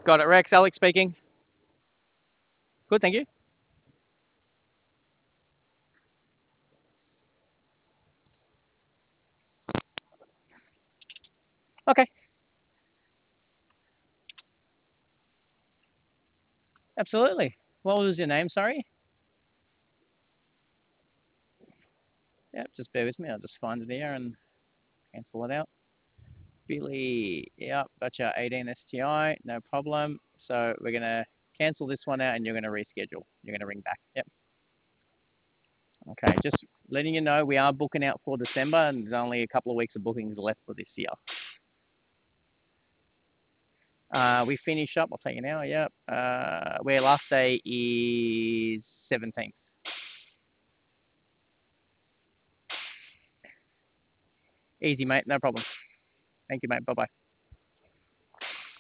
Got it, Rex. Alex speaking. Good, thank you. Okay, absolutely. What was your name? Sorry. Yep, just bear with me. I'll just find it here and cancel it out. Billy, yep, gotcha. 18 STI, no problem. So we're gonna cancel this one out, and you're gonna reschedule. You're gonna ring back. Yep. Okay, just letting you know we are booking out for December, and there's only a couple of weeks of bookings left for this year. We finish up. I'll tell you now. Yep. Where last day is 17th. Easy, mate. No problem. Thank you, mate. Bye bye.